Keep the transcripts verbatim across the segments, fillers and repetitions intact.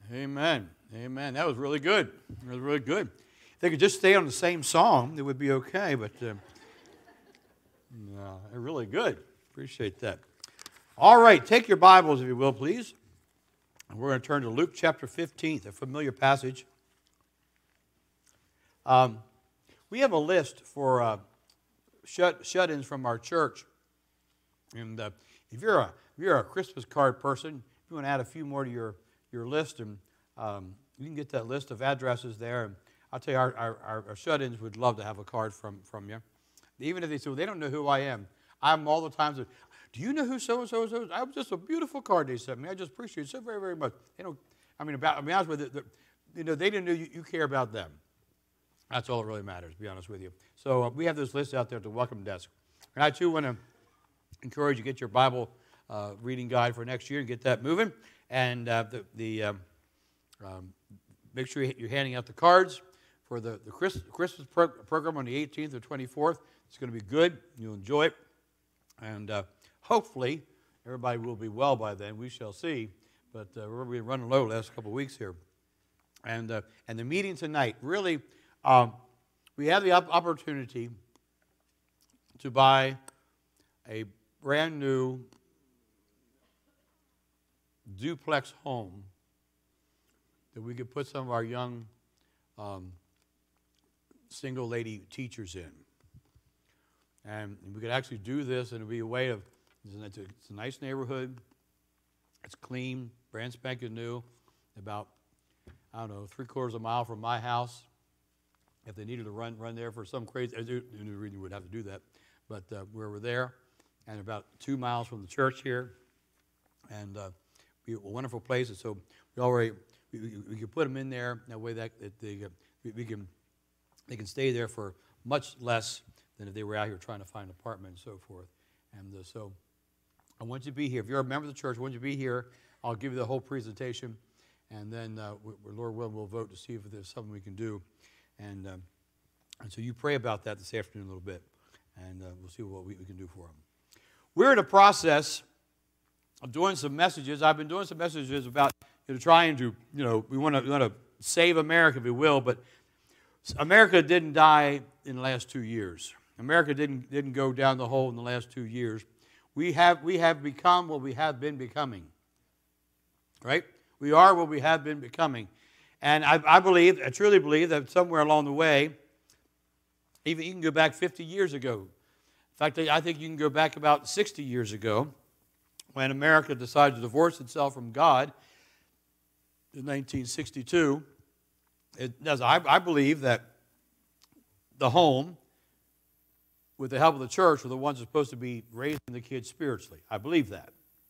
Amen. Amen. That was really good. It was really good. If they could just stay on the same song, it would be okay, but uh, no, they're really good. Appreciate that. All right, take your Bibles, if you will, please. And we're going to turn to Luke chapter fifteen, a familiar passage. Um, we have a list for uh, shut, shut-ins from our church. And uh, if you're a if you're a Christmas card person, if you want to add a few more to your, your list, and um, you can get that list of addresses there. And I'll tell you, our, our, our shut-ins would love to have a card from, from you. Even if they say, well, they don't know who I am. I'm all the time, do you know who so-and-so is? I was just a beautiful card they sent me. I just appreciate it so very, very much. They don't, I mean, about, I'll be honest with you, the, you know, they didn't know you, you care about them. That's all that really matters, to be honest with you. So uh, we have this list out there at the welcome desk. And I, too, want to encourage you to get your Bible uh, reading guide for next year and get that moving. And uh, the, the um, um, make sure you're handing out the cards for the, the Christmas pro program on the eighteenth or twenty-fourth. It's going to be good. You'll enjoy it. And uh, hopefully, everybody will be well by then. We shall see. But uh, we're been running low the last couple of weeks here. And, uh, and the meeting tonight, really, um, we have the op opportunity to buy a brand new duplex home that we could put some of our young um, single lady teachers in. And we could actually do this, and it would be a way of, it's a, it's a nice neighborhood, it's clean, brand spanking new, about, I don't know, three quarters of a mile from my house. If they needed to run run there for some crazy, you really would have to do that, but uh, we were there, and about two miles from the church here, and uh, be a wonderful place. And so we already, we, we, we could put them in there, that way that, that they, uh, we, we can, they can stay there for much less than if they were out here trying to find an apartment and so forth. And uh, so I want you to be here. If you're a member of the church, I want you to be here. I'll give you the whole presentation, and then, uh, we, Lord willing, we'll vote to see if there's something we can do. And, um, and so you pray about that this afternoon a little bit, and uh, we'll see what we, we can do for them. We're in a process of doing some messages. I've been doing some messages about, you know, trying to, you know, we want to we want to save America, if we will, but America didn't die in the last two years. America didn't didn't go down the hole in the last two years. We have we have become what we have been becoming. Right? We are what we have been becoming. And I, I believe, I truly believe that somewhere along the way, even you can go back fifty years ago. In fact, I think you can go back about sixty years ago when America decided to divorce itself from God in nineteen sixty-two. It does. I, I believe that the home, with the help of the church, are the ones that are supposed to be raising the kids spiritually. I believe that.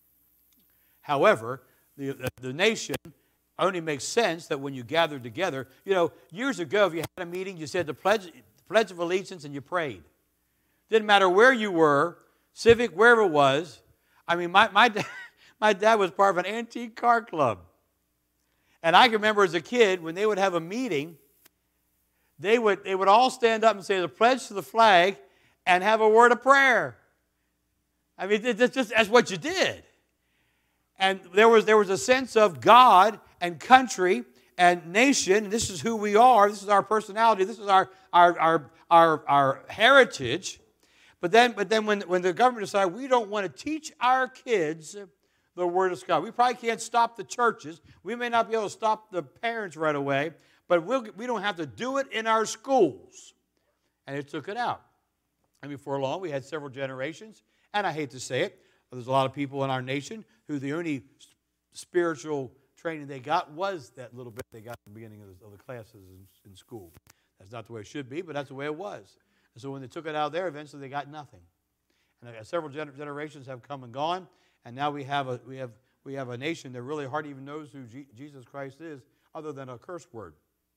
However, the, the, the nation only makes sense that when you gather together, you know, years ago, if you had a meeting, you said the Pledge, the Pledge of Allegiance and you prayed. Didn't matter where you were, civic, wherever it was. I mean, my, my, dad, my dad was part of an antique car club. And I can remember as a kid, when they would have a meeting, they would, they would all stand up and say the pledge to the flag and have a word of prayer. I mean, that's just that's what you did. And there was, there was a sense of God and country and nation, and this is who we are, this is our personality, this is our, our, our, our, our heritage. But then, but then when, when the government decided we don't want to teach our kids the Word of God, we probably can't stop the churches. We may not be able to stop the parents right away, but we'll, we don't have to do it in our schools. And it took it out. And before long, we had several generations, and I hate to say it, there's a lot of people in our nation who the only spiritual training they got was that little bit they got at the beginning of the, of the classes in, in school. That's not the way it should be, but that's the way it was. And so when they took it out there, eventually they got nothing. And uh, several gener generations have come and gone, and now we have a we have we have a nation that really hardly even knows who G Jesus Christ is, other than a curse word.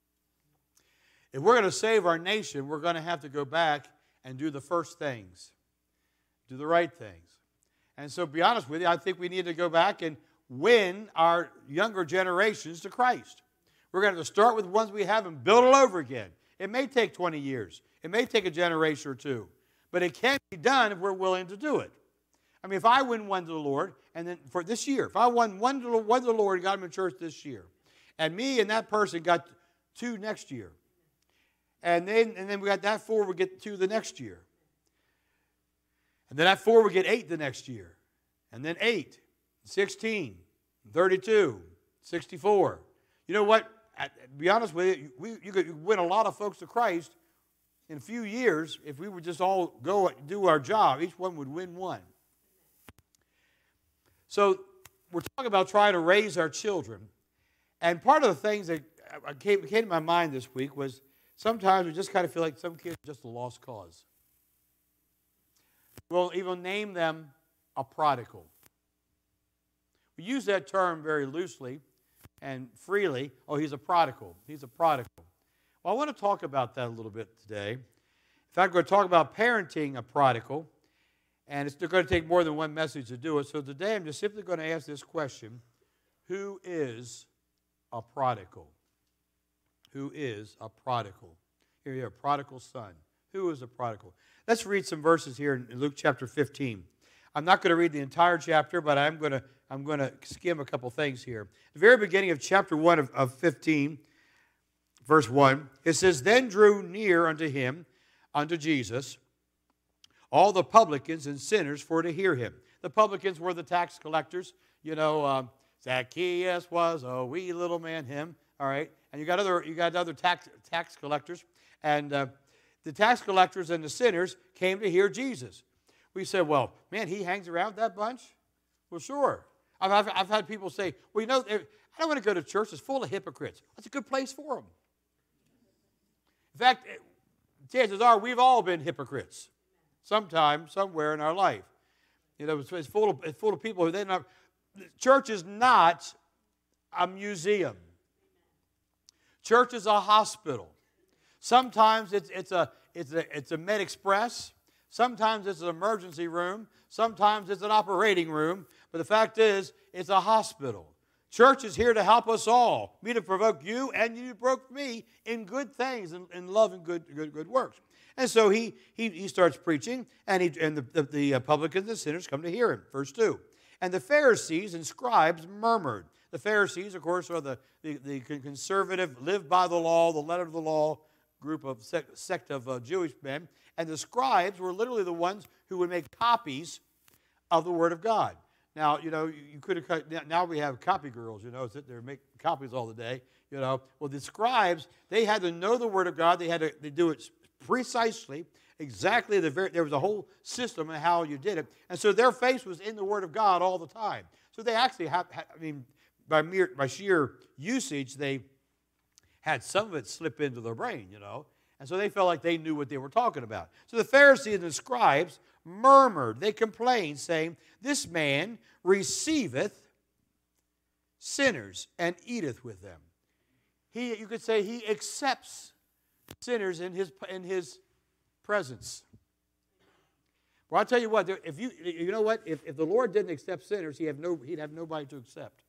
If we're going to save our nation, we're going to have to go back and do the first things, do the right things. And so, to be honest with you, I think we need to go back and win our younger generations to Christ. We're going to start with the ones we have and build it over again. It may take twenty years. It may take a generation or two. But it can be done if we're willing to do it. I mean, if I win one to the Lord, and then for this year, if I won one to, one to the Lord and got him in church this year, And me and that person got two next year. And then, and then we got that four, we get two the next year. And then that four, we get eight the next year. And then eight, sixteen, thirty-two, sixty-four. You know what? To be honest with you, we, you could win a lot of folks to Christ in a few years if we would just all go do our job. Each one would win one. So we're talking about trying to raise our children. And part of the things that came, came to my mind this week was sometimes we just kind of feel like some kids are just a lost cause. We'll even name them a prodigal. We use that term very loosely and freely. Oh, he's a prodigal. He's a prodigal. Well, I want to talk about that a little bit today. In fact, we're going to talk about parenting a prodigal, and it's going to take more than one message to do it. So today I'm just simply going to ask this question: who is a prodigal? Who is a prodigal? Here you are, prodigal son. Who is a prodigal? Let's read some verses here in Luke chapter fifteen. I'm not going to read the entire chapter, but I'm going to, I'm going to skim a couple things here. At the very beginning of chapter one of, of fifteen, verse one, it says, "Then drew near unto him," unto Jesus, "all the publicans and sinners for to hear him." The publicans were the tax collectors. You know, um, Zacchaeus was a wee little man, him. All right, and you got other, you got other tax tax collectors, and uh, the tax collectors and the sinners came to hear Jesus. We said, "Well, man, he hangs around that bunch." Well, sure. I've, I've, I've had people say, "Well, you know, I don't want to go to church. It's full of hypocrites." That's a good place for them. In fact, chances are we've all been hypocrites sometime, somewhere in our life. You know, it's, it's, full, of, it's full of people who they're not. Church is not a museum. Church is a hospital. Sometimes it's, it's, a, it's, a, it's a Med Express. Sometimes it's an emergency room. Sometimes it's an operating room. But the fact is, it's a hospital. Church is here to help us all. Me to provoke you, and you to provoke me in good things, and in love and good, good, good works. And so he, he, he starts preaching, and, he, and the, the, the publicans and sinners come to hear him. Verse two. "And the Pharisees and scribes murmured." The Pharisees, of course, are the, the, the conservative, live by the law, the letter of the law group of sect, sect of uh, Jewish men. And the scribes were literally the ones who would make copies of the Word of God. Now, you know, you, you could have, now we have copy girls, you know, sit there and make copies all the day, you know. Well, the scribes, they had to know the Word of God. They had to they do it precisely, exactly the very, there was a whole system of how you did it. And so their face was in the Word of God all the time. So they actually have, I mean, by mere, by sheer usage, they had some of it slip into their brain, you know. And so they felt like they knew what they were talking about. So the Pharisees and the scribes murmured. They complained, saying, "This man receiveth sinners and eateth with them." He, you could say he accepts sinners in his, in his presence. Well, I'll tell you what, if you, you know what? If, if the Lord didn't accept sinners, he'd have, no, he'd have nobody to accept.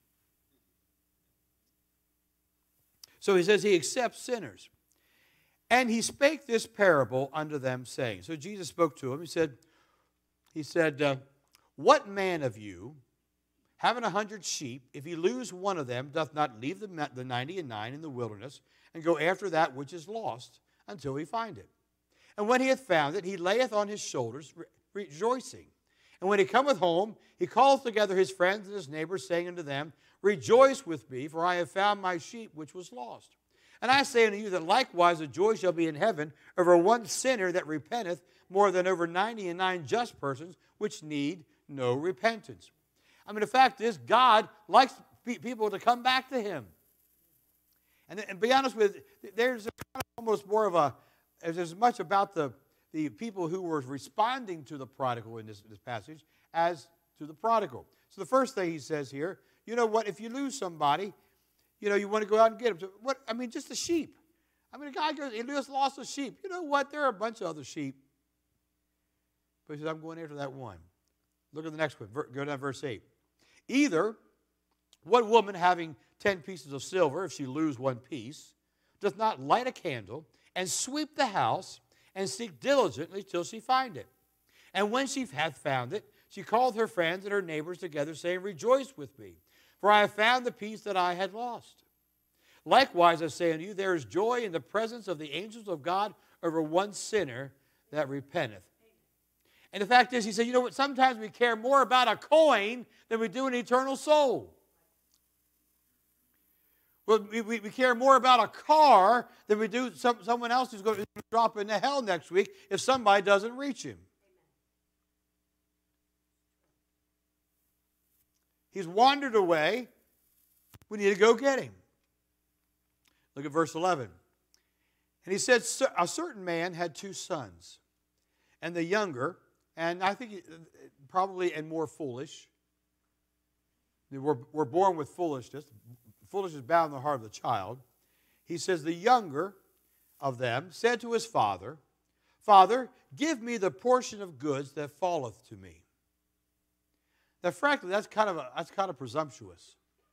So he says he accepts sinners. "And he spake this parable unto them, saying," so Jesus spoke to him. He said, he said, uh, "What man of you, having a hundred sheep, if he lose one of them, doth not leave the, the ninety and nine in the wilderness, and go after that which is lost, until he find it? And when he hath found it, he layeth on his shoulders, re rejoicing. And when he cometh home, he calleth together his friends and his neighbors, saying unto them, Rejoice with me, for I have found my sheep which was lost. And I say unto you that likewise the joy shall be in heaven over one sinner that repenteth, more than over ninety and nine just persons which need no repentance." I mean, the fact is, God likes people to come back to him. And, and be honest with you, there's a kind of almost more of a, there's as much about the, the people who were responding to the prodigal in this, this passage as to the prodigal. So the first thing he says here, you know what, if you lose somebody, you know, you want to go out and get them. So what, I mean, just a sheep. I mean, a guy goes, he just lost a sheep. You know what, there are a bunch of other sheep. But he says, I'm going after that one. Look at the next one. Go down to verse eight. "Either, what woman having ten pieces of silver, if she lose one piece, doth not light a candle, and sweep the house, and seek diligently till she find it? And when she hath found it, she calleth her friends and her neighbors together, saying, Rejoice with me, for I have found the piece that I had lost. Likewise, I say unto you, there is joy in the presence of the angels of God over one sinner that repenteth. And the fact is, he said, you know what, sometimes we care more about a coin than we do an eternal soul. Well, we, we, we care more about a car than we do some, someone else who's going to drop into hell next week if somebody doesn't reach him. He's wandered away. We need to go get him. Look at verse eleven. And he said, a certain man had two sons, and the younger, and I think probably and more foolish. We're, we're born with foolishness. Foolishness is bound in the heart of the child. He says, the younger of them said to his father, Father, give me the portion of goods that falleth to me. Now, frankly, that's kind of a, that's kind of presumptuous.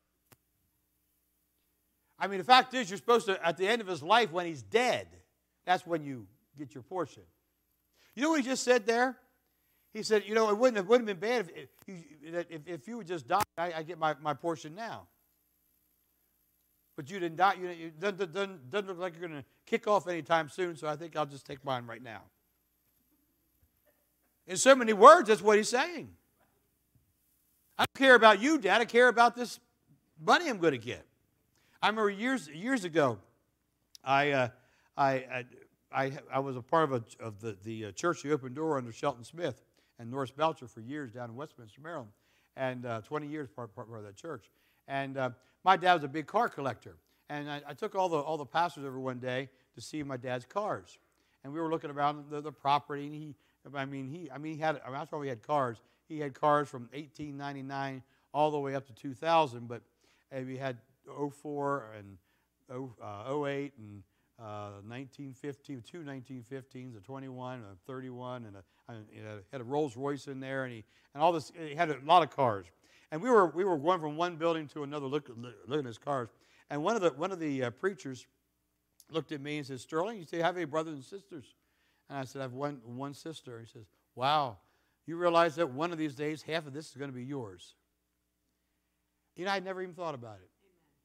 I mean, the fact is, you're supposed to, at the end of his life, when he's dead, that's when you get your portion. You know what he just said there? He said, you know, it wouldn't have, wouldn't have been bad if, if, if, if you would just die, I, I get my, my portion now. But you didn't die. You, it doesn't, doesn't, doesn't look like you're going to kick off anytime soon, so I think I'll just take mine right now. In so many words, that's what he's saying. I don't care about you, Dad. I care about this money I'm going to get. I remember years years ago, I uh, I, I I I was a part of a, of the the church, the Open Door, under Shelton Smith and Norris Belcher for years down in Westminster, Maryland, and uh, twenty years part, part of that church. And uh, my dad was a big car collector, and I, I took all the all the pastors over one day to see my dad's cars, and we were looking around the, the property, and he, I mean he, I mean he had, I mean, that's why we had cars. He had cars from eighteen ninety-nine all the way up to two thousand, but uh, we had oh four and oh eight and uh, nineteen fifteen, two nineteen fifteens, a twenty-one, a thirty-one, and a, and a, had a Rolls Royce in there, and he and all this. He had a lot of cars, and we were we were going from one building to another, looking looking at his cars. And one of the one of the uh, preachers looked at me and said, "Sterling, you say you have any brothers and sisters?" And I said, "I have one one sister." He says, "Wow, you realize that one of these days half of this is going to be yours?" You know, I'd never even thought about it.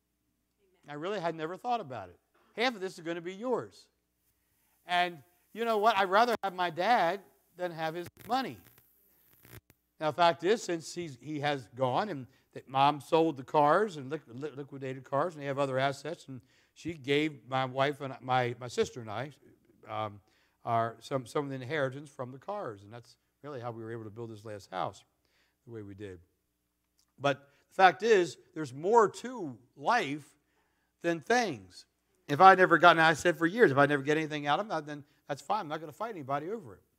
I really had never thought about it. Half of this is going to be yours. And you know what? I'd rather have my dad than have his money. Now, the fact is, since he's, he has gone and that Mom sold the cars and liqu liquidated cars, and they have other assets, and she gave my wife and my, my sister and I um, our, some, some of the inheritance from the cars. And that's really how we were able to build this last house the way we did. But the fact is, there's more to life than things. If I never gotten, I said for years, if I never get anything out of them, then that's fine. I'm not going to fight anybody over it.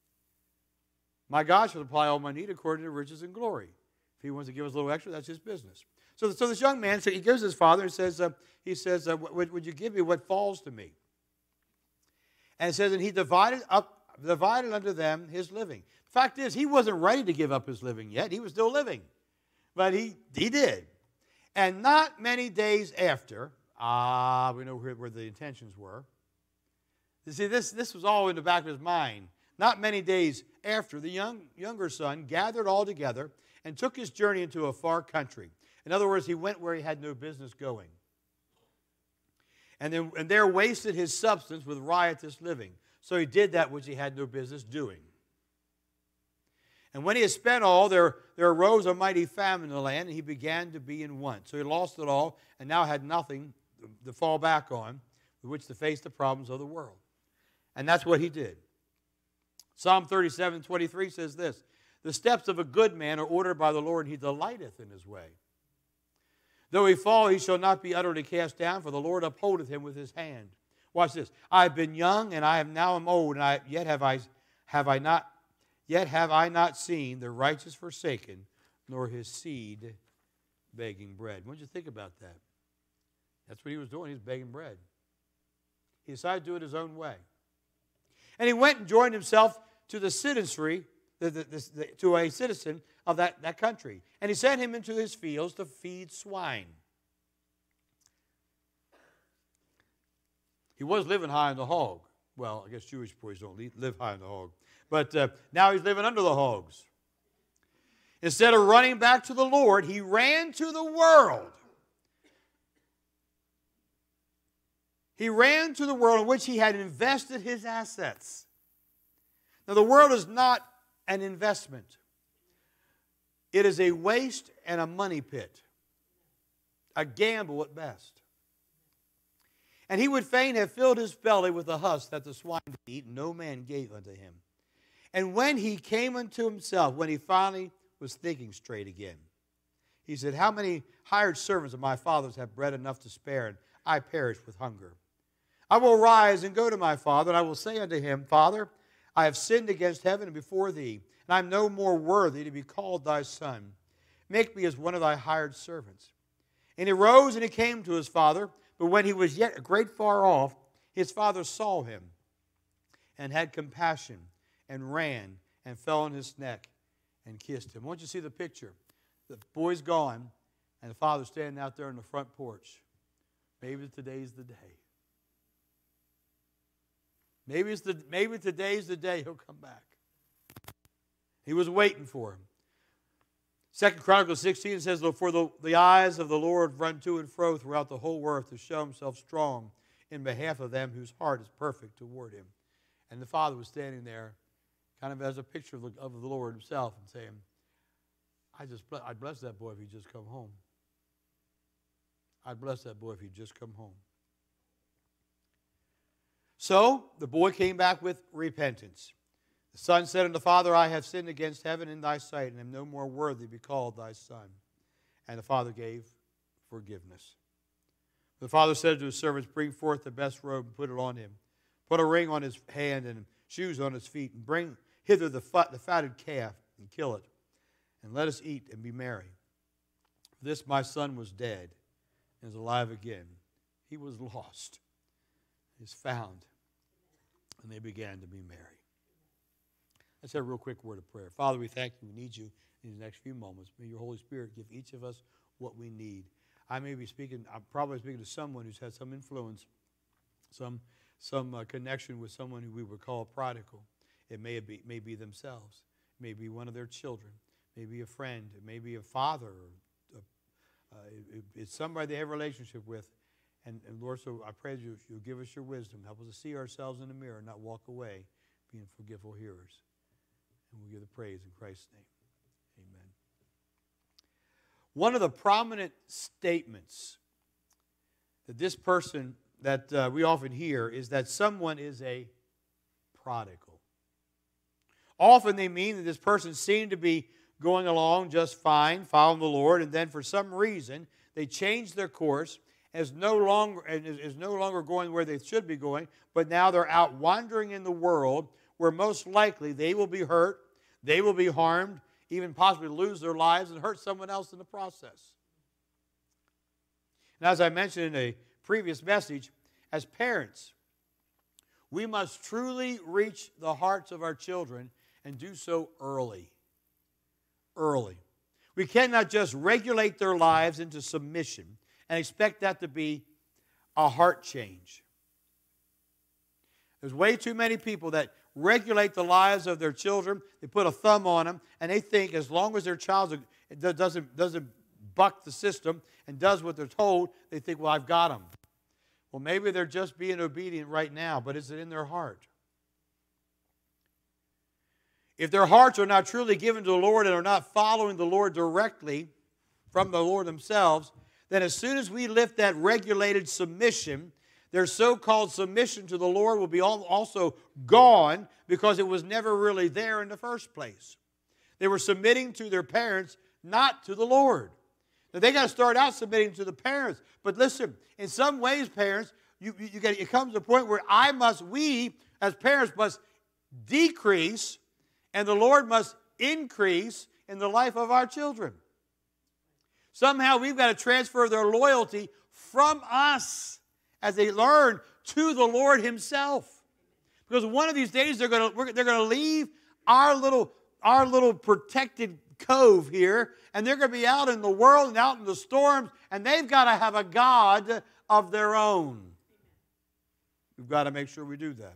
My God shall supply all my need according to riches and glory. If he wants to give us a little extra, that's his business. So, so this young man, so he goes to his father and says, uh, he says, uh, would, would you give me what falls to me? And it says, and he divided up, divided unto them his living. The fact is, he wasn't ready to give up his living yet. He was still living. But he, he did. And not many days after, ah, we know where, where the intentions were. You see, this, this was all in the back of his mind. Not many days after, the young, younger son gathered all together and took his journey into a far country. In other words, he went where he had no business going. And, then, and there wasted his substance with riotous living. So he did that which he had no business doing. And when he had spent all, there, there arose a mighty famine in the land, and he began to be in want. So he lost it all, and now had nothing to fall back on with which to face the problems of the world. And that's what he did. Psalm thirty-seven twenty-three says this, the steps of a good man are ordered by the Lord, and he delighteth in his way. Though he fall, he shall not be utterly cast down, for the Lord upholdeth him with his hand. Watch this. I have been young, and I am now am old, and I, yet have I, have I not Yet have I not seen the righteous forsaken, nor his seed begging bread. What did you think about that? That's what he was doing. He was begging bread. He decided to do it his own way. And he went and joined himself to the citizenry, the, the, the, the, to a citizen of that, that country. And he sent him into his fields to feed swine. He was living high on the hog. Well, I guess Jewish boys don't live high on the hog. But uh, now he's living under the hogs. Instead of running back to the Lord, he ran to the world. He ran to the world in which he had invested his assets. Now, the world is not an investment. It is a waste and a money pit, a gamble at best. And he would fain have filled his belly with the husk that the swine did eat, and no man gave unto him. And when he came unto himself, when he finally was thinking straight again, he said, how many hired servants of my father's have bread enough to spare, and I perish with hunger? I will rise and go to my father, and I will say unto him, Father, I have sinned against heaven and before thee, and I am no more worthy to be called thy son. Make me as one of thy hired servants. And he rose and he came to his father, but when he was yet a great far off, his father saw him and had compassion and ran and fell on his neck and kissed him. I want you to see the picture. The boy's gone, and the father's standing out there on the front porch. Maybe today's the day. Maybe, it's the, maybe today's the day he'll come back. He was waiting for him. Second Chronicles sixteen says, For the, the eyes of the Lord run to and fro throughout the whole earth to show himself strong in behalf of them whose heart is perfect toward him. And the father was standing there kind of as a picture of the, of the Lord himself and saying, I just, I'd bless that boy if he'd just come home. I'd bless that boy if he'd just come home. So the boy came back with repentance. The son said unto the father, I have sinned against heaven in thy sight, and am no more worthy to be called thy son. And the father gave forgiveness. The father said to his servants, Bring forth the best robe and put it on him. Put a ring on his hand and shoes on his feet, and bring hither the, fat, the fatted calf and kill it. And let us eat and be merry. For this my son was dead and is alive again. He was lost, is found, and they began to be merry. Let's have a real quick word of prayer. Father, we thank you. We need you in the next few moments. May your Holy Spirit give each of us what we need. I may be speaking, I'm probably speaking to someone who's had some influence, some, some uh, connection with someone who we would call a prodigal. It may be, may be themselves. It may be one of their children. It may be a friend. It may be a father. Or a, uh, it, it's somebody they have a relationship with. And, and Lord, so I pray that you, you'll give us your wisdom. Help us to see ourselves in the mirror and not walk away being forgetful hearers. And we'll give the praise in Christ's name. Amen. One of the prominent statements that this person, that uh, we often hear, is that someone is a prodigal. Often they mean that this person seemed to be going along just fine, following the Lord, and then for some reason they changed their course, is no longer, is, is no longer going where they should be going, but now they're out wandering in the world, where most likely they will be hurt, they will be harmed, even possibly lose their lives and hurt someone else in the process. And as I mentioned in a previous message, as parents, we must truly reach the hearts of our children and do so early. Early. We cannot just regulate their lives into submission and expect that to be a heart change. There's way too many people that regulate the lives of their children. They put a thumb on them, and they think as long as their child doesn't, doesn't buck the system and does what they're told, they think, well, I've got them. Well, maybe they're just being obedient right now, but is it in their heart? If their hearts are not truly given to the Lord and are not following the Lord directly from the Lord themselves, then as soon as we lift that regulated submission, their so-called submission to the Lord will be also gone because it was never really there in the first place. They were submitting to their parents, not to the Lord. Now, they got to start out submitting to the parents. But listen, in some ways, parents, you, you get, it comes to a point where I must, we as parents must decrease and the Lord must increase in the life of our children. Somehow we've got to transfer their loyalty from us as they learn to the Lord Himself. Because one of these days they're going to, they're going to leave our little, our little protected cove here, and they're going to be out in the world and out in the storms, and they've got to have a God of their own. We've got to make sure we do that.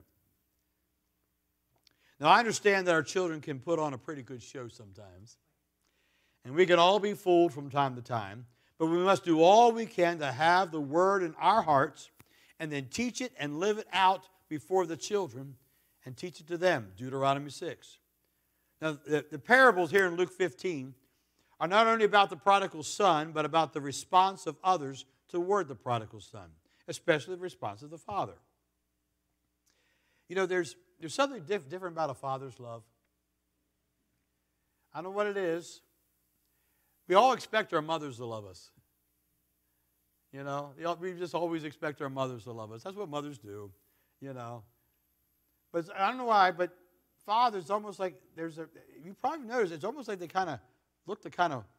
Now, I understand that our children can put on a pretty good show sometimes, and we can all be fooled from time to time, but we must do all we can to have the Word in our hearts and then teach it and live it out before the children and teach it to them, Deuteronomy six. Now, the, the parables here in Luke fifteen are not only about the prodigal son, but about the response of others toward the prodigal son, especially the response of the father. You know, there's, there's something diff- different about a father's love. I don't know what it is. We all expect our mothers to love us. You know, we just always expect our mothers to love us. That's what mothers do, you know. But I don't know why, but fathers, almost like there's a, you probably noticed, it's almost like they kind of look to kind of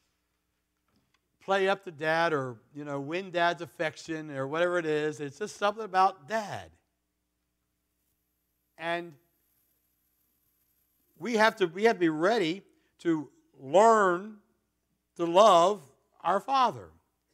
play up to dad or, you know, win dad's affection or whatever it is. It's just something about dad. And we have to, we have to be ready to learn to love our father.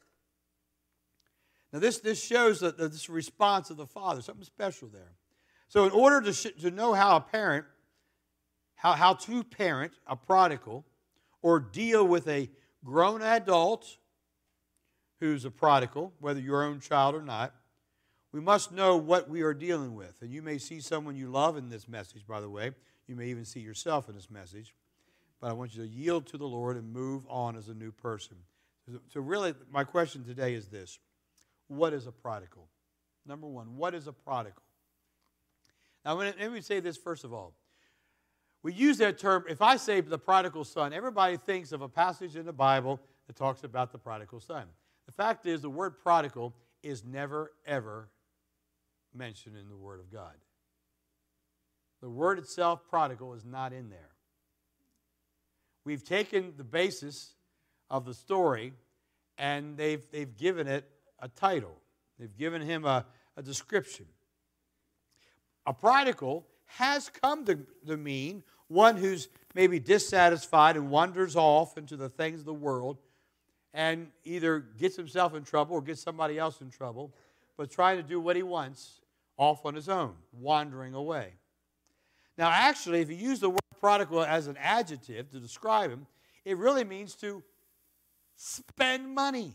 Now, this, this shows that this response of the father, something special there. So in order to, sh- to know how a parent, how, how to parent a prodigal or deal with a grown adult who's a prodigal, whether your own child or not, we must know what we are dealing with. And you may see someone you love in this message, by the way. You may even see yourself in this message. But I want you to yield to the Lord and move on as a new person. So really, my question today is this. What is a prodigal? Number one, what is a prodigal? Now, let me say this first of all. We use that term, if I say the prodigal son, everybody thinks of a passage in the Bible that talks about the prodigal son. The fact is, the word prodigal is never, ever mentioned in the Word of God. The word itself, prodigal, is not in there. We've taken the basis of the story and they've, they've given it a title. They've given him a, a description. A prodigal has come to, to mean one who's maybe dissatisfied and wanders off into the things of the world and either gets himself in trouble or gets somebody else in trouble, but trying to do what he wants off on his own, wandering away. Now, actually, if you use the word prodigal as an adjective to describe him, it really means to spend money.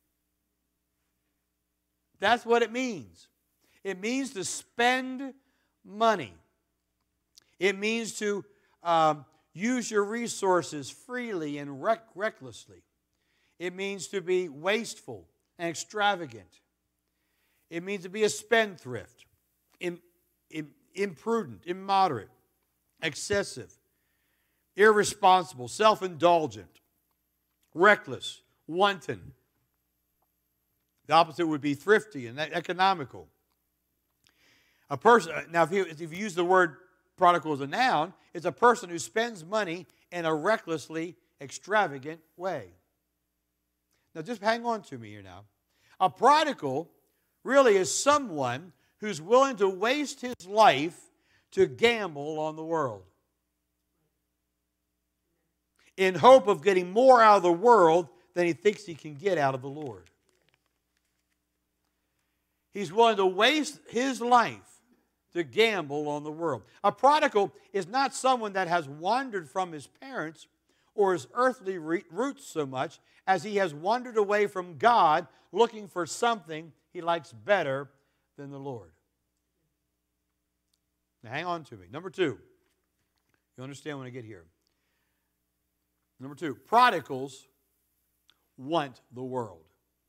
That's what it means. It means to spend money. It means to um, use your resources freely and rec- recklessly. It means to be wasteful and extravagant. It means to be a spendthrift, im- im- imprudent, immoderate, excessive, irresponsible, self-indulgent, reckless, wanton. The opposite would be thrifty and economical. A person, now if you, if you use the word prodigal as a noun, it's a person who spends money in a recklessly extravagant way. Now just hang on to me here now. A prodigal really is someone who's willing to waste his life to gamble on the world in hope of getting more out of the world than he thinks he can get out of the Lord. He's willing to waste his life to gamble on the world. A prodigal is not someone that has wandered from his parents or his earthly roots so much as he has wandered away from God looking for something he likes better than the Lord. Now hang on to me. Number two. You understand when I get here. Number two. Prodigals want the world.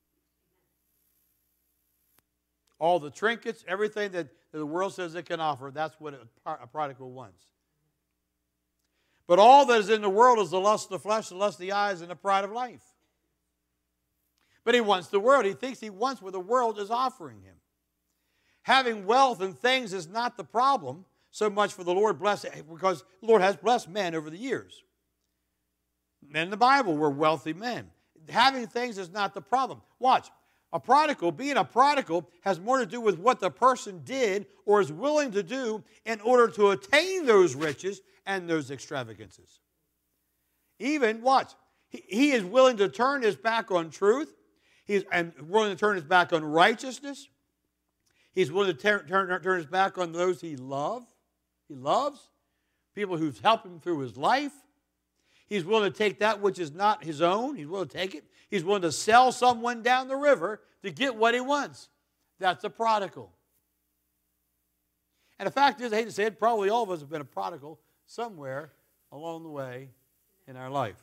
All the trinkets, everything that the world says it can offer, that's what a prodigal wants. But all that is in the world is the lust of the flesh, the lust of the eyes, and the pride of life. But he wants the world. He thinks he wants what the world is offering him. Having wealth and things is not the problem so much for the Lord, bless, because the Lord has blessed men over the years. Men in the Bible were wealthy men. Having things is not the problem. Watch. A prodigal, being a prodigal, has more to do with what the person did or is willing to do in order to attain those riches and those extravagances. Even, watch, he, he is willing to turn his back on truth. He's and willing to turn his back on righteousness. He's willing to turn, turn, turn his back on those he love. He loves, people who've helped him through his life. He's willing to take that which is not his own. He's willing to take it. He's willing to sell someone down the river to get what he wants. That's a prodigal. And the fact is, I hate to say it, probably all of us have been a prodigal somewhere along the way in our life.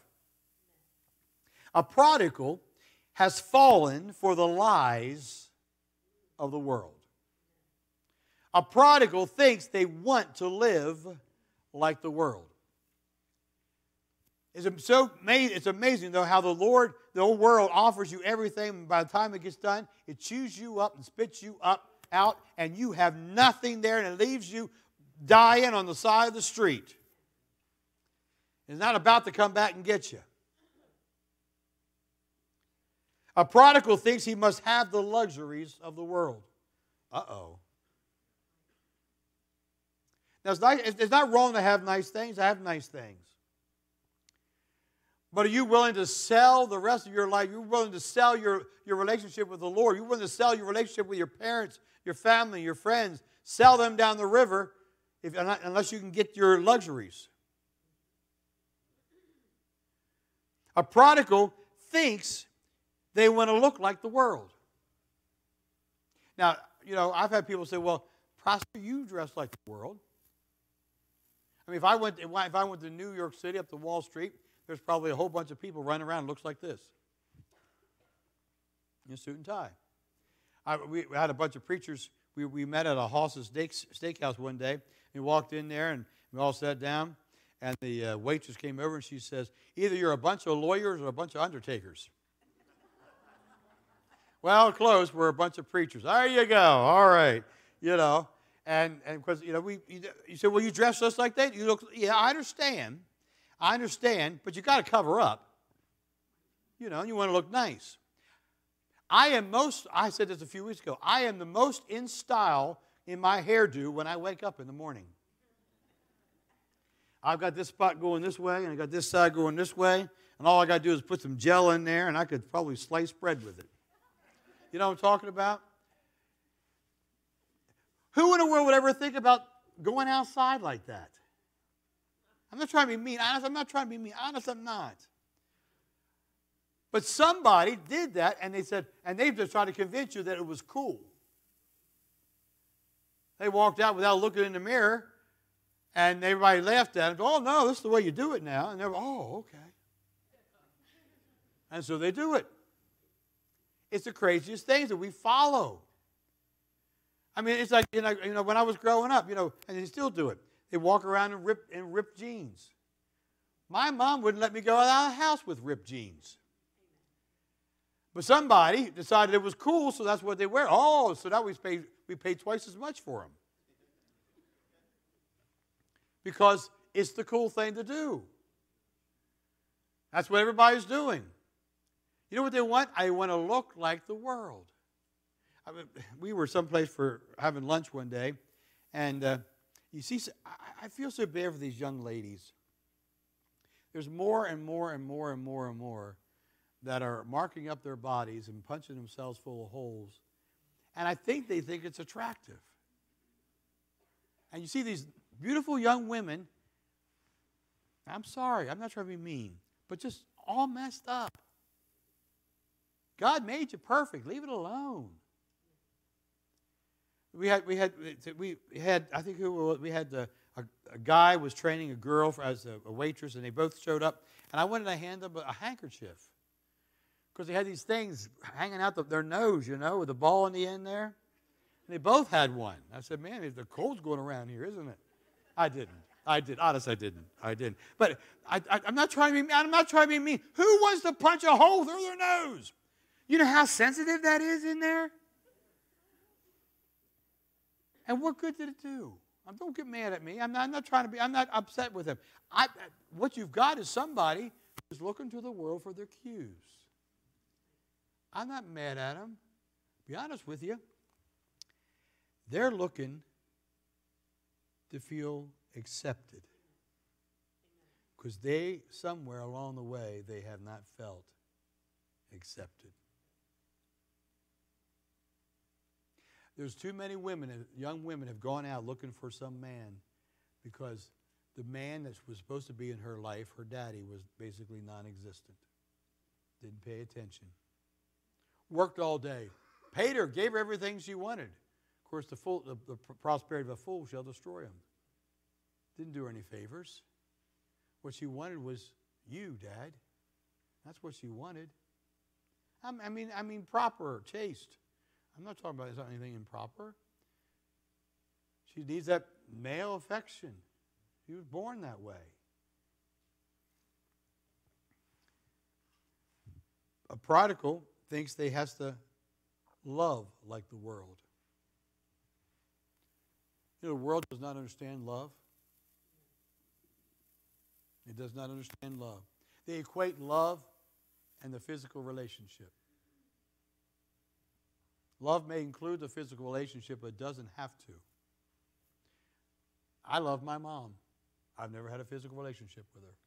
A prodigal has fallen for the lies of the world. A prodigal thinks they want to live like the world. It's so amazing, it's amazing, though, how the Lord, the whole world offers you everything, and by the time it gets done, it chews you up and spits you up out, and you have nothing there, and it leaves you dying on the side of the street. It's not about to come back and get you. A prodigal thinks he must have the luxuries of the world. Uh-oh. Now, it's not, it's not wrong to have nice things. I have nice things. But are you willing to sell the rest of your life? You're willing to sell your, your relationship with the Lord. You're willing to sell your relationship with your parents, your family, your friends. Sell them down the river if, unless you can get your luxuries. A prodigal thinks they want to look like the world. Now, you know, I've had people say, well, Prosper, you dress like the world. I mean, if I went, if I went to New York City, up to Wall Street, there's probably a whole bunch of people running around. It looks like this. In a suit and tie. I, we, we had a bunch of preachers. We, we met at a Hoss's steak, Steakhouse one day. We walked in there, and we all sat down. And the uh, waitress came over, and she says, either you're a bunch of lawyers or a bunch of undertakers. Well, close. We're a bunch of preachers. There you go. All right. You know. And and because, you know, we you, you say, well, you dress just like that? You look, yeah, I understand. I understand, but you got to cover up. You know, you want to look nice. I am most, I said this a few weeks ago, I am the most in style in my hairdo when I wake up in the morning. I've got this spot going this way, and I got this side going this way, and all I got to do is put some gel in there, and I could probably slice bread with it. You know what I'm talking about? Who in the world would ever think about going outside like that? I'm not trying to be mean. Honest, I'm not trying to be mean. Honest, I'm not. But somebody did that, and they said, and they just tried to convince you that it was cool. They walked out without looking in the mirror, and everybody laughed at them. Oh, no, this is the way you do it now. And they were, oh, okay. And so they do it. It's the craziest things that we follow. I mean, it's like, you know, you know, when I was growing up, you know, and they still do it. They walk around in ripped, in ripped jeans. My mom wouldn't let me go out of the house with ripped jeans. But somebody decided it was cool, so that's what they wear. Oh, so now we pay, we pay twice as much for them. Because it's the cool thing to do. That's what everybody's doing. You know what they want? I want to look like the world. I mean, we were someplace for having lunch one day, and uh, you see, I feel so bad for these young ladies. There's more and more and more and more and more that are marking up their bodies and punching themselves full of holes, and I think they think it's attractive. And you see these beautiful young women, I'm sorry, I'm not trying to be mean, but just all messed up. God made you perfect. Leave it alone. We had, we had, we had. I think we had a, a, a guy was training a girl for, as a, a waitress, and they both showed up. And I wanted to hand them a, a handkerchief because they had these things hanging out the, their nose, you know, with a ball in the end there. And they both had one. I said, "Man, the cold's going around here, isn't it?" I didn't. I did. Honest, I didn't. I didn't. But I, I, I'm not trying to be. I'm not trying to be mean. Who wants to punch a hole through their nose? You know how sensitive that is in there? And what good did it do? Um, don't get mad at me. I'm not, I'm not trying to be, I'm not upset with him. I, what you've got is somebody who's looking to the world for their cues. I'm not mad at them. Be honest with you. They're looking to feel accepted. Because they, somewhere along the way, they have not felt accepted. There's too many women, young women have gone out looking for some man because the man that was supposed to be in her life, her daddy, was basically non-existent. Didn't pay attention. Worked all day. paid her, gave her everything she wanted. Of course, the, fool, the, the prosperity of a fool shall destroy him. Didn't do her any favors. What she wanted was you, Dad. That's what she wanted. I mean, I mean proper, chaste. I'm not talking about anything improper. She needs that male affection. She was born that way. A prodigal thinks they has to love like the world. You know, the world does not understand love. It does not understand love. They equate love and the physical relationship. Love may include the physical relationship, but it doesn't have to. I love my mom. I've never had a physical relationship with her.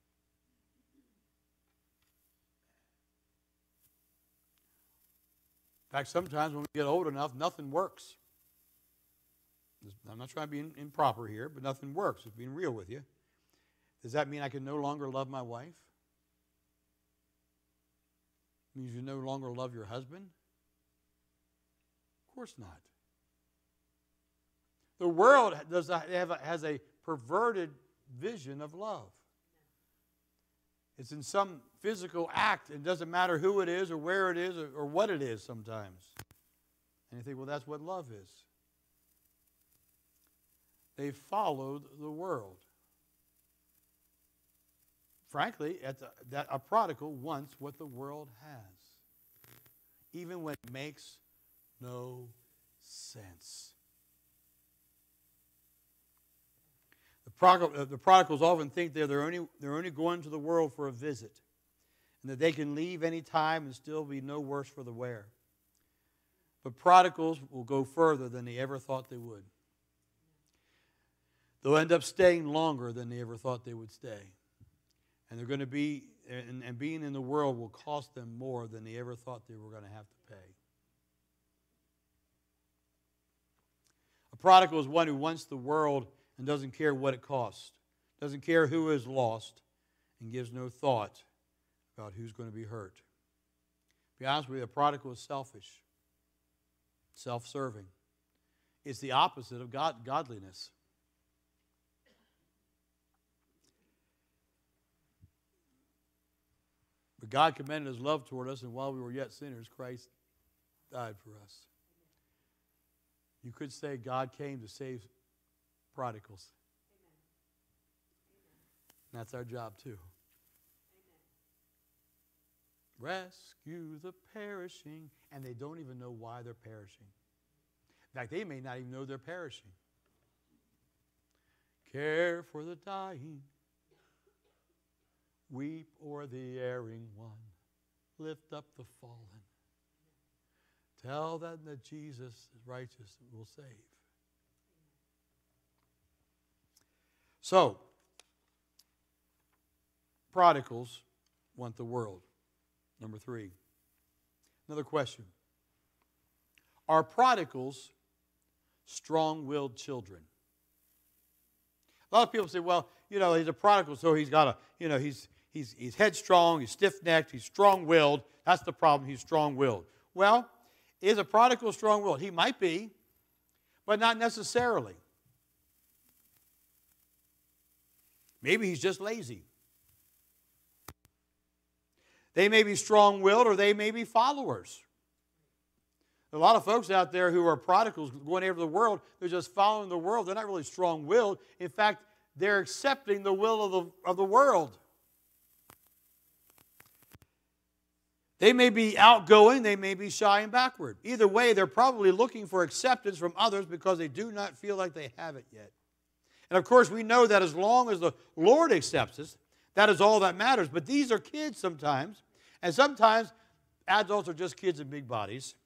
In fact, sometimes when we get old enough, nothing works. I'm not trying to be improper here, but nothing works. It's being real with you. Does that mean I can no longer love my wife? It means you no longer love your husband? Of course not. The world does have a, has a perverted vision of love. It's in some physical act. It doesn't matter who it is or where it is or, or what it is sometimes. And you think, well, that's what love is. They followed the world. Frankly, at the, that a prodigal wants what the world has, even when it makes no sense. The, prodigal, the prodigals often think they're, they're, only, they're only going to the world for a visit, and that they can leave any time and still be no worse for the wear. But prodigals will go further than they ever thought they would. They'll end up staying longer than they ever thought they would stay. And they're going to be, and, and being in the world will cost them more than they ever thought they were going to have to pay. A prodigal is one who wants the world and doesn't care what it costs, doesn't care who is lost, and gives no thought about who's going to be hurt. To be honest with you, a prodigal is selfish, self-serving. It's the opposite of God, godliness. But God commended His love toward us, and while we were yet sinners, Christ died for us. You could say God came to save prodigals. And that's our job too. Rescue the perishing, and they don't even know why they're perishing. In fact, they may not even know they're perishing. Care for the dying. Weep o'er the erring one. Lift up the fallen. Tell them that Jesus is righteous and will save. So, prodigals want the world. Number three. Another question. Are prodigals strong-willed children? A lot of people say, well, you know, he's a prodigal, so he's got a, you know, he's he's he's headstrong, he's stiff-necked, he's strong-willed. That's the problem, he's strong-willed. Well, is a prodigal strong-willed? He might be, but not necessarily. Maybe he's just lazy. They may be strong-willed or they may be followers. A lot of folks out there who are prodigals going over the world, they're just following the world. They're not really strong-willed. In fact, they're accepting the will of the, of the world. They may be outgoing, they may be shy and backward. Either way, they're probably looking for acceptance from others because they do not feel like they have it yet. And of course, we know that as long as the Lord accepts us, that is all that matters. But these are kids sometimes, and sometimes adults are just kids in big bodies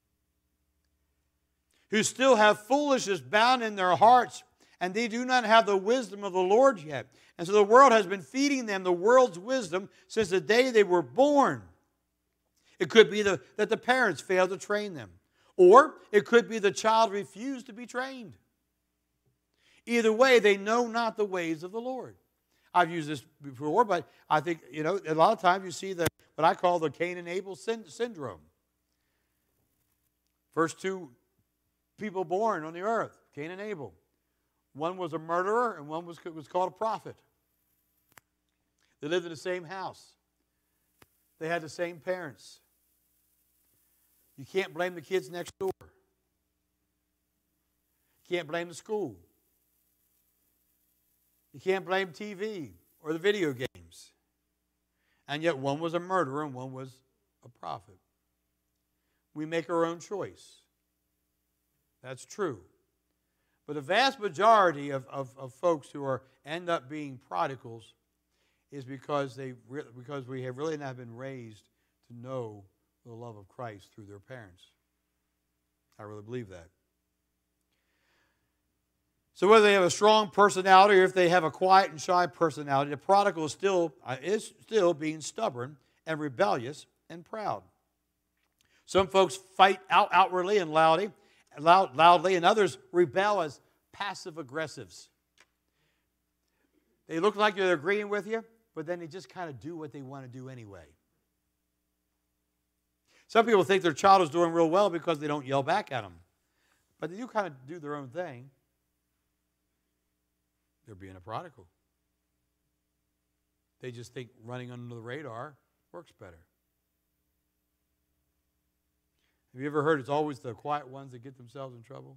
who still have foolishness bound in their hearts, and they do not have the wisdom of the Lord yet. And so the world has been feeding them the world's wisdom since the day they were born. It could be the, that the parents failed to train them. Or it could be the child refused to be trained. Either way, they know not the ways of the Lord. I've used this before, but I think, you know, a lot of times you see the what I call the Cain and Abel syndrome. First two people born on the earth, Cain and Abel. One was a murderer and one was, was called a prophet. They lived in the same house. They had the same parents. You can't blame the kids next door. You can't blame the school. You can't blame T V or the video games. And yet one was a murderer and one was a prophet. We make our own choice. That's true. But the vast majority of, of, of folks who are end up being prodigals is because they re- because we have really not been raised to know the love of Christ through their parents. I really believe that. So whether they have a strong personality or if they have a quiet and shy personality, the prodigal is still, uh, is still being stubborn and rebellious and proud. Some folks fight out outwardly and loudly, loud, loudly, and others rebel as passive aggressives. They look like they're agreeing with you, but then they just kind of do what they want to do anyway. Some people think their child is doing real well because they don't yell back at them. But they do kind of do their own thing. They're being a prodigal. They just think running under the radar works better. Have you ever heard it's always the quiet ones that get themselves in trouble?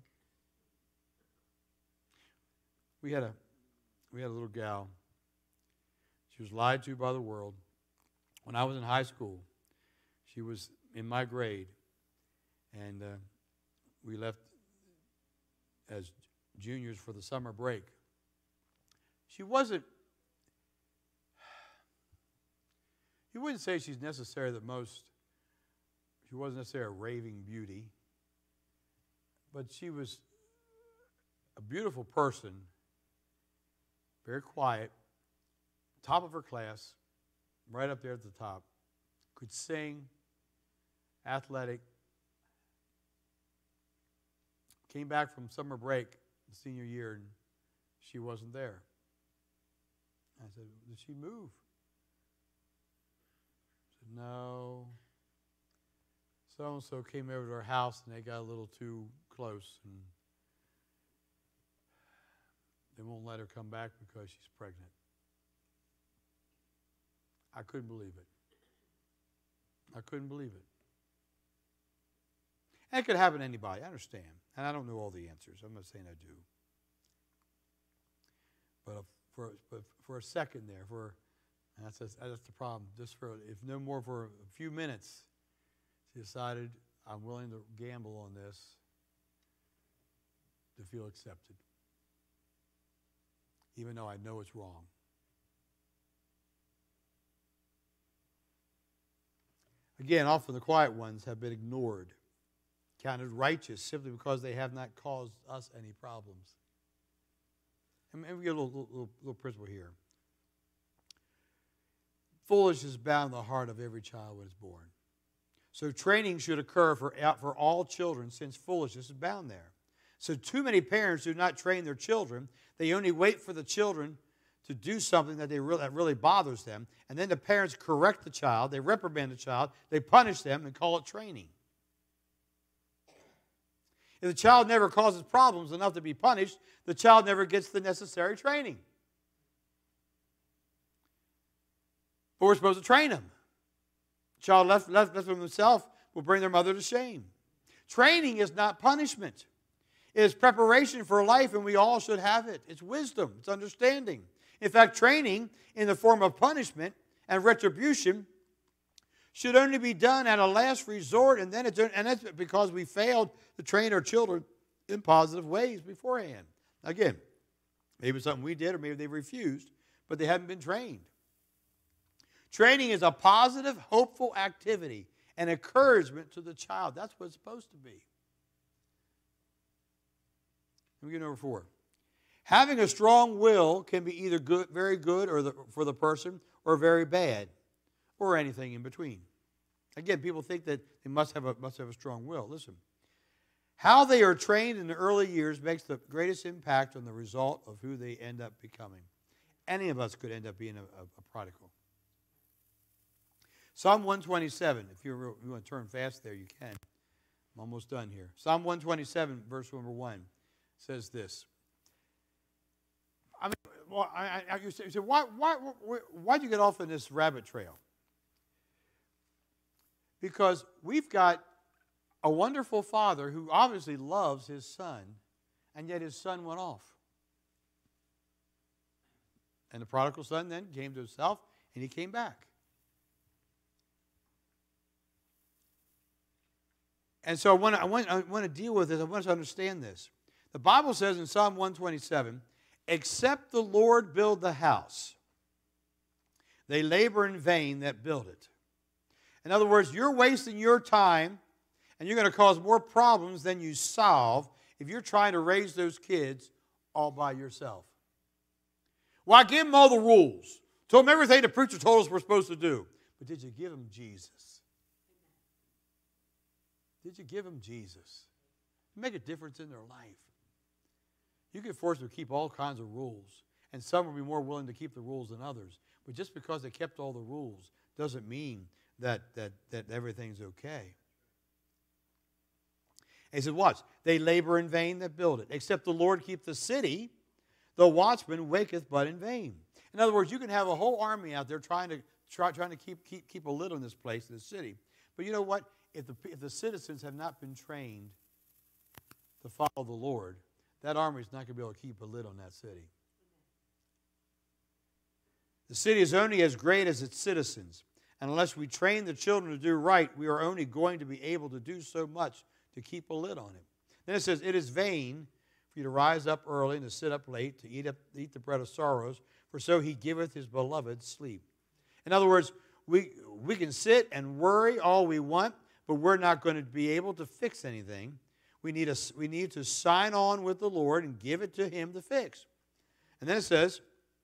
We had a we had a little gal. She was lied to by the world. When I was in high school, she was in my grade, and uh, we left as juniors for the summer break. She wasn't, you wouldn't say she's necessarily the most, she wasn't necessarily a raving beauty, but she was a beautiful person, very quiet, top of her class, right up there at the top, could sing, athletic, came back from summer break the senior year and she wasn't there. I said, did she move? She said, no. So-and-so came over to our house and they got a little too close and they won't let her come back because she's pregnant. I couldn't believe it. I couldn't believe it. And it could happen to anybody, I understand. And I don't know all the answers. I'm not saying I do. But for, but for a second there, for and that's, that's the problem. Just for, if no more for a few minutes, she decided, I'm willing to gamble on this to feel accepted. Even though I know it's wrong. Again, often the quiet ones have been ignored, counted righteous simply because they have not caused us any problems. And we get a little, little, little principle here. Foolishness is bound in the heart of every child when it's born. So training should occur for, for all children since foolishness is bound there. So too many parents do not train their children. They only wait for the children to do something that, they really, that really bothers them. And then the parents correct the child. They reprimand the child. They punish them and call it training. If the child never causes problems enough to be punished, the child never gets the necessary training. But we're supposed to train them. The child left, left, left from himself will bring their mother to shame. Training is not punishment. It is preparation for life, and we all should have it. It's wisdom. It's understanding. In fact, training in the form of punishment and retribution should only be done at a last resort, and then it's and that's because we failed to train our children in positive ways beforehand. Again, maybe it's something we did, or maybe they refused, but they haven't been trained. Training is a positive, hopeful activity, an encouragement to the child. That's what it's supposed to be. Let me get number four. Having a strong will can be either good, very good or the, for the person, or very bad, or anything in between. Again, people think that they must have a, must have a strong will. Listen, how they are trained in the early years makes the greatest impact on the result of who they end up becoming. Any of us could end up being a, a, a prodigal. Psalm one twenty-seven, if you, you want to turn fast there, you can. I'm almost done here. Psalm one twenty-seven, verse number one, says this. I mean, well, I, I, you say, you say why, why, why, why'd you get off on this rabbit trail? Because we've got a wonderful father who obviously loves his son, and yet his son went off. And the prodigal son then came to himself, and he came back. And so I want to, I want, I want to deal with this. I want us to understand this. The Bible says in Psalm one twenty-seven, except the Lord build the house, they labor in vain that build it. In other words, you're wasting your time, and you're going to cause more problems than you solve if you're trying to raise those kids all by yourself. Well, I gave them all the rules. Told them everything the preacher told us we're supposed to do. But did you give them Jesus? Did you give them Jesus? Make a difference in their life. You can force them to keep all kinds of rules, and some will be more willing to keep the rules than others. But just because they kept all the rules doesn't mean that, that, that everything's okay. And he said, watch, they labor in vain that build it. Except the Lord keep the city, the watchman waketh but in vain. In other words, you can have a whole army out there trying to try, trying to keep, keep, keep a lid on this place, this city. But you know what? If the, if the citizens have not been trained to follow the Lord, that army is not going to be able to keep a lid on that city. The city is only as great as its citizens. And unless we train the children to do right, we are only going to be able to do so much to keep a lid on it. Then it says, it is vain for you to rise up early and to sit up late, to eat, up, eat the bread of sorrows, for so he giveth his beloved sleep. In other words, we, we can sit and worry all we want, but we're not going to be able to fix anything. We need, a, we need to sign on with the Lord and give it to him to fix. And then it says,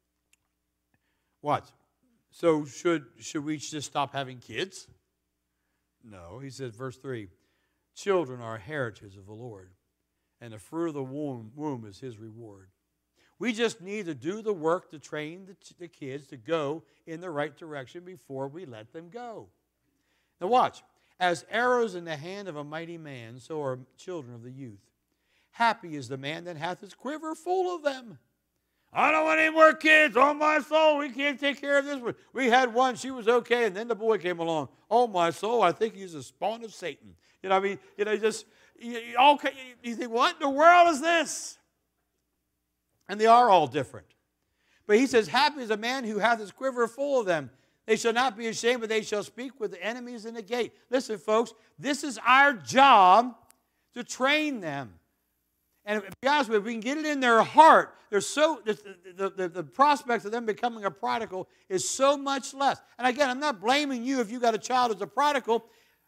what? So should, should we just stop having kids? No. He says, verse three, children are a heritage of the Lord, and the fruit of the womb, womb is his reward. We just need to do the work to train the, the kids to go in the right direction before we let them go. Now watch. As arrows in the hand of a mighty man, so are children of the youth. Happy is the man that hath his quiver full of them. I don't want any more kids. Oh, my soul, we can't take care of this one. We had one, she was okay, and then the boy came along. Oh, my soul, I think he's a spawn of Satan. You know what I mean? You know, just, you, you, okay, you think, what in the world is this? And they are all different. But he says, happy is a man who hath his quiver full of them. They shall not be ashamed, but they shall speak with the enemies in the gate. Listen, folks, this is our job to train them. And to be honest with you, if we can get it in their heart, they're so, the, the, the, the prospects of them becoming a prodigal is so much less. And again, I'm not blaming you if you got a child who's a prodigal,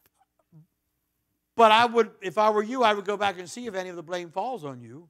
but I would, if I were you, I would go back and see if any of the blame falls on you.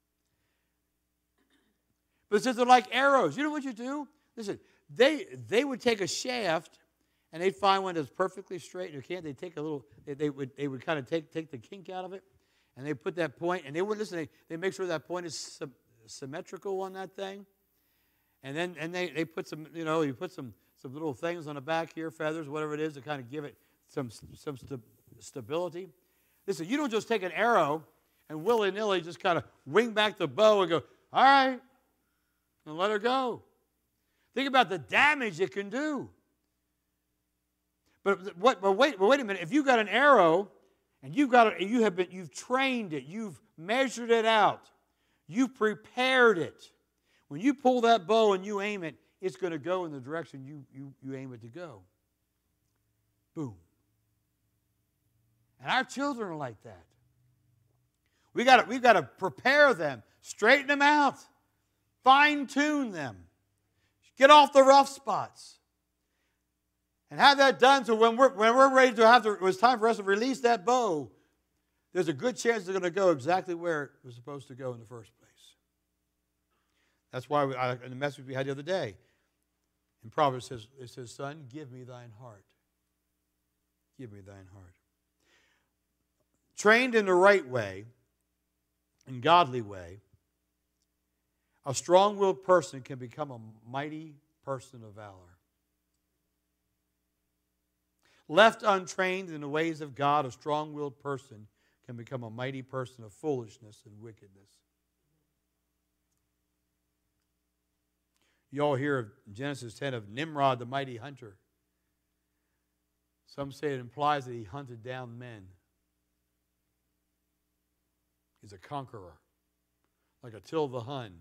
But it says they're like arrows. You know what you do? Listen, they, they would take a shaft and they'd find one that's perfectly straight. You can't, they'd take a little, they, they would, they would kind of take, take the kink out of it. And they put that point, and they would listen, they, they make sure that point is symmetrical on that thing. And then and they, they put some, you know, you put some, some little things on the back here, feathers, whatever it is, to kind of give it some, some st stability. Listen, you don't just take an arrow and willy-nilly just kind of wing back the bow and go, all right, and let her go. Think about the damage it can do. But, what, but, wait, but wait a minute, if you've got an arrow, and you've got it, you have been, you've trained it, you've measured it out, you've prepared it. When you pull that bow and you aim it, it's going to go in the direction you, you, you aim it to go. Boom. And our children are like that. We got we've got to prepare them, straighten them out, fine-tune them, get off the rough spots. And have that done so when we're, when we're ready to have to, it was time for us to release that bow, there's a good chance they're going to go exactly where it was supposed to go in the first place. That's why we, I, in the message we had the other day, in Proverbs it says, it says, son, give me thine heart. Give me thine heart. Trained in the right way, in godly way, a strong-willed person can become a mighty person of valor. Left untrained in the ways of God, a strong-willed person can become a mighty person of foolishness and wickedness. You all hear of Genesis ten of Nimrod, the mighty hunter. Some say it implies that he hunted down men. He's a conqueror, like Attila the Hun.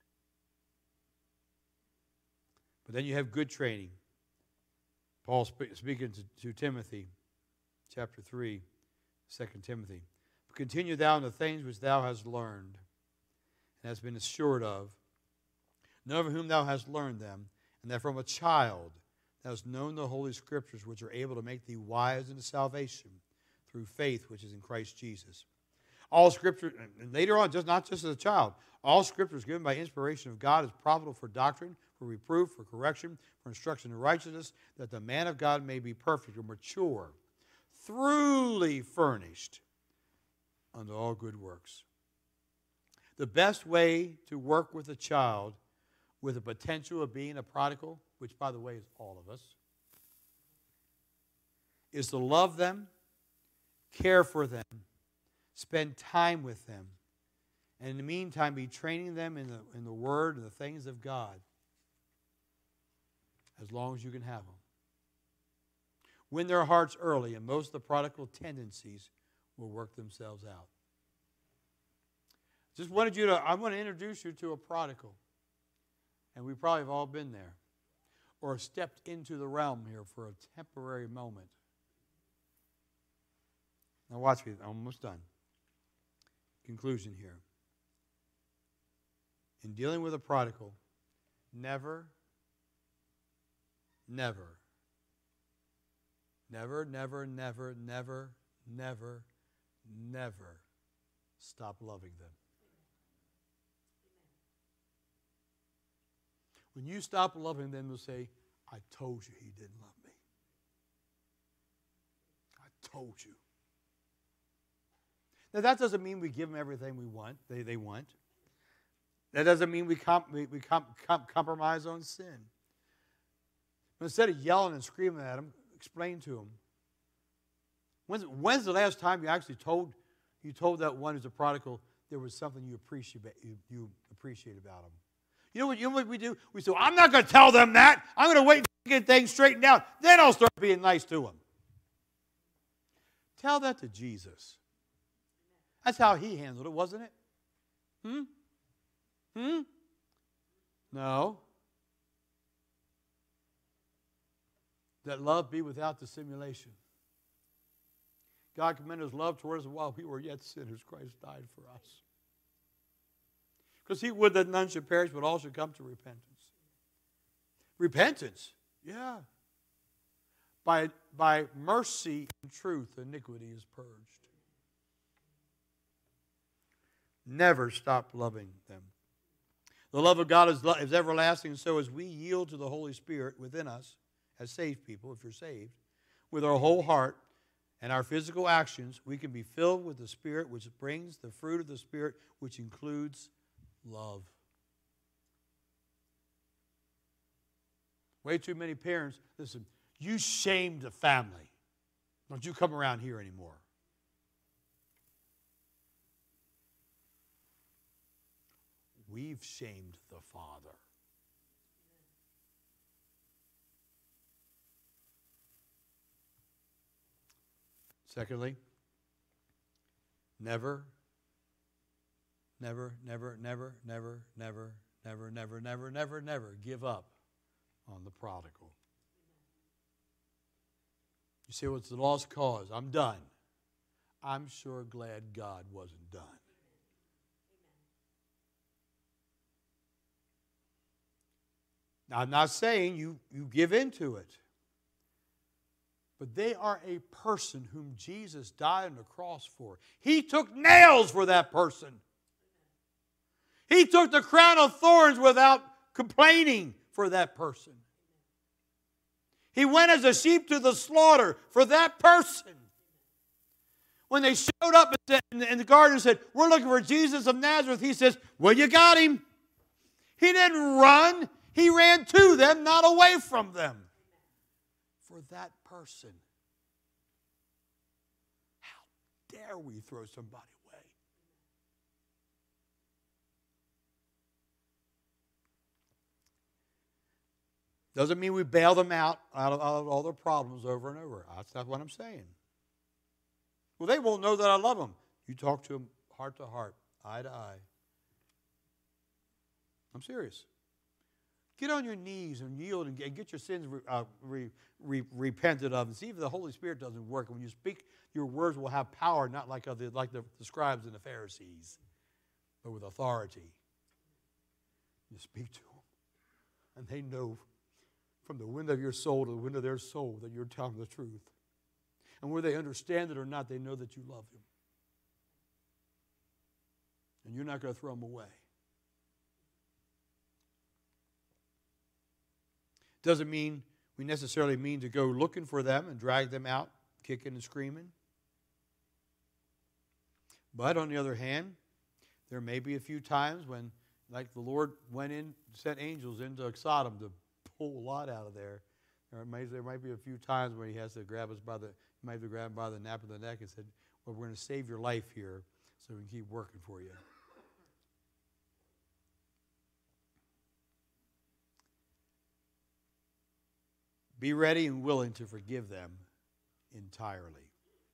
But then you have good training. Paul speaking to, to Timothy, chapter three, Second Timothy. Continue thou in the things which thou hast learned and hast been assured of, know of whom thou hast learned them, and that from a child thou hast known the Holy Scriptures, which are able to make thee wise unto salvation through faith which is in Christ Jesus. All Scripture, and later on, just not just as a child, all Scripture is given by inspiration of God, is profitable for doctrine, for reproof, for correction, for instruction in righteousness, that the man of God may be perfect or mature, thoroughly furnished unto all good works. The best way to work with a child with the potential of being a prodigal, which, by the way, is all of us, is to love them, care for them, spend time with them, and in the meantime be training them in the, in the Word and the things of God as long as you can have them. Win their hearts early, and most of the prodigal tendencies will work themselves out. Just wanted you to, I want to introduce you to a prodigal. And we probably have all been there. Or stepped into the realm here for a temporary moment. Now watch me, I'm almost done. Conclusion here. In dealing with a prodigal, never, never, never, never, never, never, never, never stop loving them. When you stop loving them, they'll say, I told you he didn't love me. I told you. Now, that doesn't mean we give them everything we want, they, they want. That doesn't mean we, comp, we, we comp, comp, compromise on sin. But instead of yelling and screaming at them, explain to them. When's, when's the last time you actually told, you told that one who's a prodigal there was something you appreciate, you, you appreciate about him? You know what, you know what we do? We say, well, I'm not going to tell them that. I'm going to wait to get things straightened out. Then I'll start being nice to them. Tell that to Jesus. That's how he handled it, wasn't it? Hmm? Hmm? No. That love be without dissimulation. God commended his love toward us while we were yet sinners. Christ died for us. Because he would that none should perish, but all should come to repentance. Repentance, yeah. By, by mercy and truth, iniquity is purged. Never stop loving them. The love of God is, is everlasting, and so as we yield to the Holy Spirit within us, as saved people, if you're saved, with our whole heart and our physical actions, we can be filled with the Spirit, which brings the fruit of the Spirit, which includes love. Way too many parents, listen, you shamed the family. Don't you come around here anymore. We've shamed the Father. Secondly, never, never, never, never, never, never, never, never, never, never, never give up on the prodigal. You say, what's the lost cause? I'm done. I'm sure glad God wasn't done. Now, I'm not saying you, you give into it. But they are a person whom Jesus died on the cross for. He took nails for that person. He took the crown of thorns without complaining for that person. He went as a sheep to the slaughter for that person. When they showed up in the garden and said, we're looking for Jesus of Nazareth, he says, well, you got him. He didn't run. He ran to them, not away from them. For that person. How dare we throw somebody away? Doesn't mean we bail them out, out of, out of all their problems over and over. That's not what I'm saying. Well, they won't know that I love them. You talk to them heart to heart, eye to eye. I'm serious. Get on your knees and yield and get your sins uh, re, re, repented of, and see if the Holy Spirit doesn't work. When you speak, your words will have power, not like, the, like the, the scribes and the Pharisees, but with authority. You speak to them, and they know from the wind of your soul to the wind of their soul that you're telling the truth. And whether they understand it or not, they know that you love them. And you're not going to throw them away. Doesn't mean we necessarily mean to go looking for them and drag them out, kicking and screaming. But on the other hand, there may be a few times when, like the Lord went in, sent angels into Sodom to pull Lot out of there. There might, there might be a few times when he has to grab us by the, he might have to grab him by the nape of the neck and said, well, we're going to save your life here so we can keep working for you. Be ready and willing to forgive them entirely.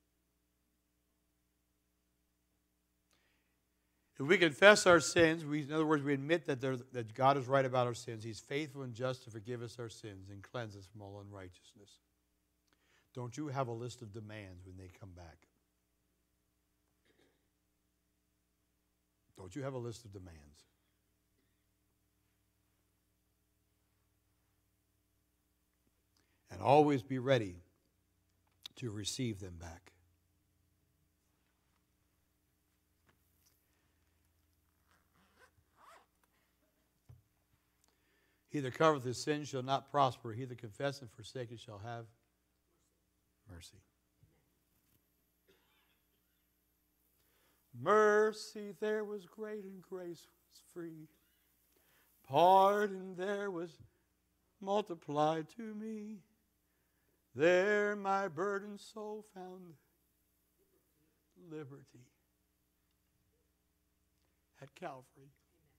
If we confess our sins, we, in other words, we admit that, that God is right about our sins. He's faithful and just to forgive us our sins and cleanse us from all unrighteousness. Don't you have a list of demands when they come back? Don't you have a list of demands? And always be ready to receive them back. He that covereth his sin shall not prosper. He that confesseth and forsaketh shall have mercy. Mercy there was great and grace was free. Pardon there was multiplied to me. There my burdened soul found liberty at Calvary.